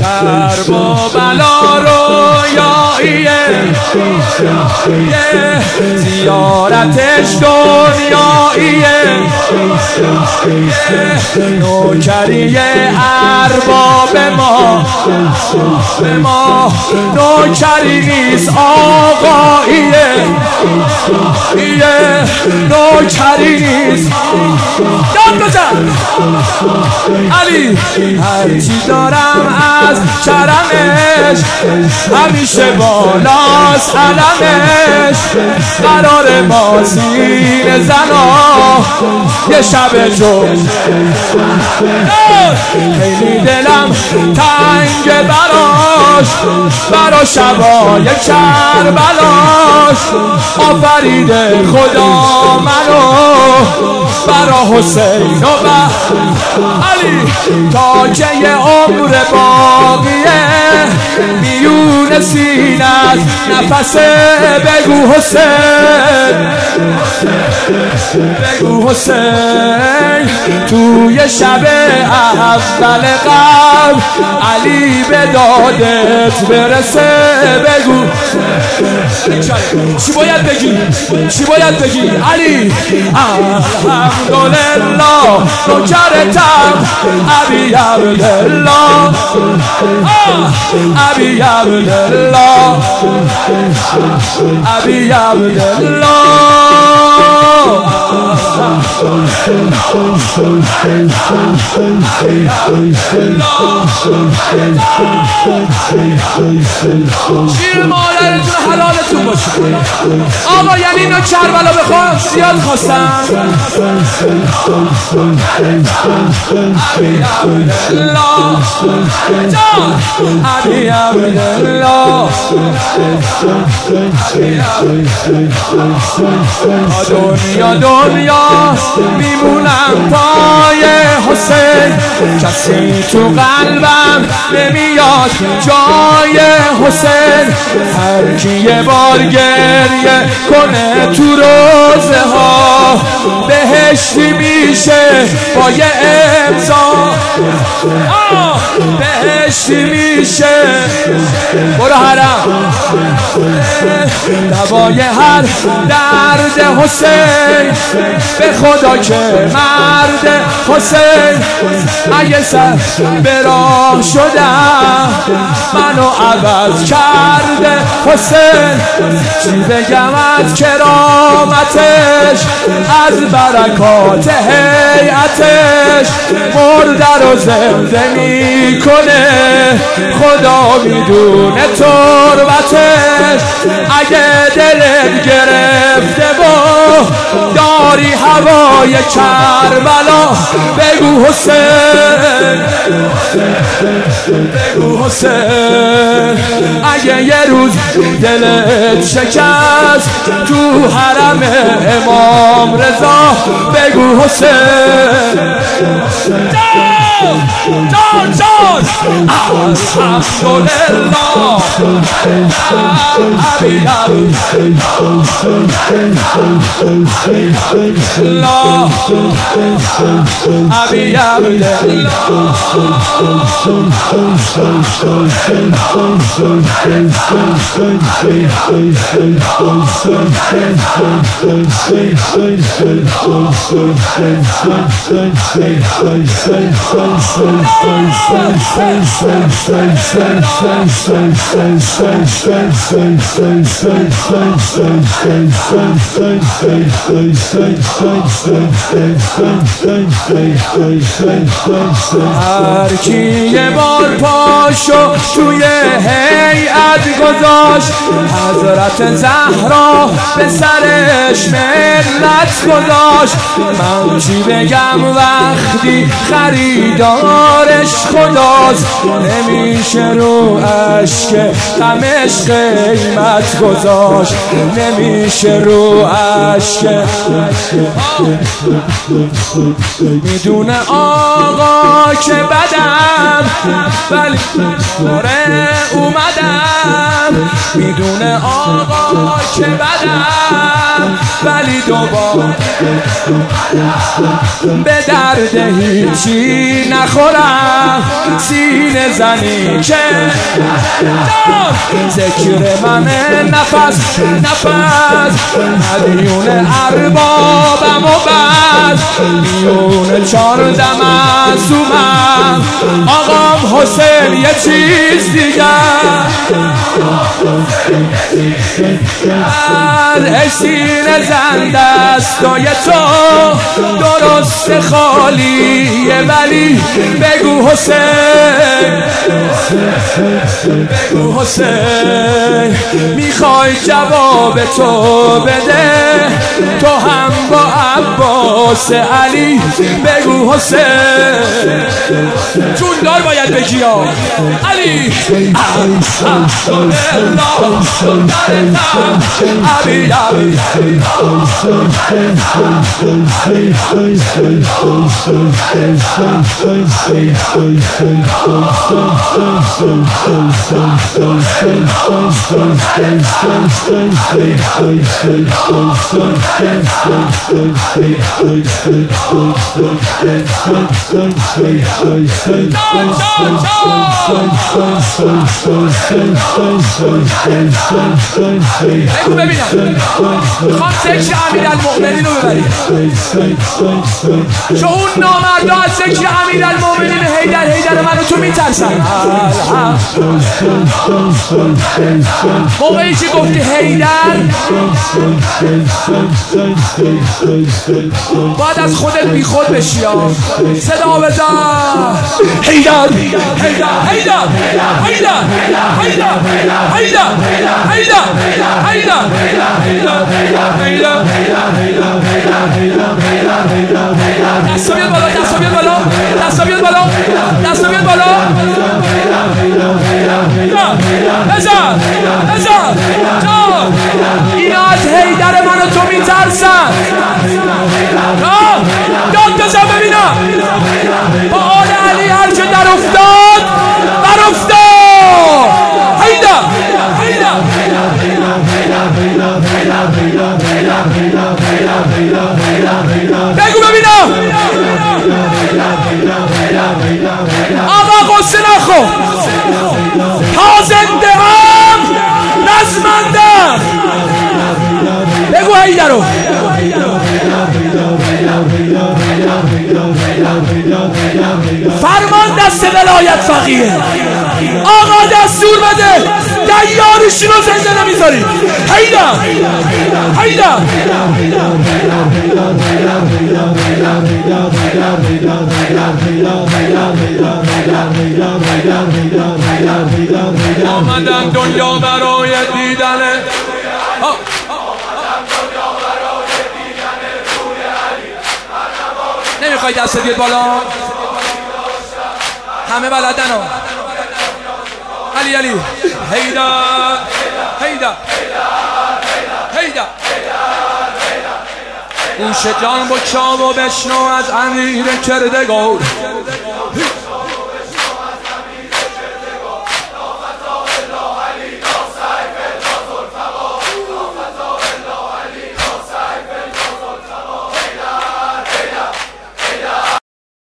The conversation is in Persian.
کرب و بلا رویاییه، زیارتش دنیاییه، نوکری ارباب ما به ما نوکری نیست آقاییه، نوکری نیست. داد بزن علی، هرچی دارم از کرمش همیشه بالاست علمش، قرار ما سینه زنا یه شب جمعه، خیلی دلم تنگ برا شبای کربلاش، آفریده خدا منو برا حسین و علی، تاجه عمر باقیه میون سینت نفسه، بگو حسین بگو حسین، توی شب اول قبل علی به دادت برسه، بگو چی باید بگی، چی باید بگی علی؟ الحمدلله نوکرتم ابی عبدالله، ابی عبدالله، ابی عبدالله. شیر مادرتون حلالتون باشه آقا، یعنی اینا کربلا بخوام زیاد خواستم. ابی عبدالله ابی عبدالله، دنیا میمونم پای حسین، کسی تو قلبم نمیاد جای حسین، هر کی یه بار گریه کنه تو روزه ها بهشتی میشه با یه امضا، بهشتی میشه. برو حرم دوای هر درد حسین، به خدا که مرد حسین، اگه سر به راه شدم منو عوض کرده حسین، چی بگم از کرامتش، از برکات هیئتش، مرده رو زنده میکنه خدا میدونه تربتش، اگه دلت گرفته با داری هوای کربلا، بگو حسین بگو حسین، اگه یه روز دلت شکست تو حرم امام رضا، بگو حسین جان جان الحمدلله ابی عبدالله، ابی عبدالله. هر کی یه بار پاشو توی هیئت گذاشت، حضرت زهرا به سرش منت گذاشت، من چی بگم وقتی خریدارش خداست، نمیشه رو عشق غمش قیمت گذاشت، نمیشه رو عشق. میدونه آقا که بدم ولی دوباره اومدم میدونه آقا که بدم، ولی دوباره به درد هیچی نخورم. سینه زنی که ذکر منه نفس مدیون اربابم و بس میون 14 معصومم. آقام حسین یه چیز دیگر سینه زن دستای تو درست خالیه، ولی بگو حسین بگو حسین میخوای جواب تو بده، تو هم با عباس علی بگو حسین چون دار باید بگی علی بگو ببینم میخوام ذکر امیرالمؤمنین رو ببرید، چون اون نامردا از ذکر امیرالمؤمنین حیدر منو تو میترسن. موقعی که گفتی حیدر باید از خودت بی خود بشی، صدا بزن حیدر حیدر حیدر حیدر حیدر حیدر حیدر دستا بیاد بالا، دستا بیاد بالا، دستا بیاد بالا، دستا بیاد بالا. بزن اینا از حیدر من و تو میترسن. داد بزن ببینم با آل علی هر که در افتاد بر افتاد. حیدر بگو ببینم آقا قصه نخور، تا زنده هم نزمندم. بگو حیدر رو فرمان دست ولایت فقیه، آقا دستور بده دیارشون رو زنده نمیذاری. حیدر آمدن دنیا برای دیدنه نمیخوای دست بیاد بالا؟ همه بلدن علی حیدر گوش جان بکشا و بشنو از امیر کردگار.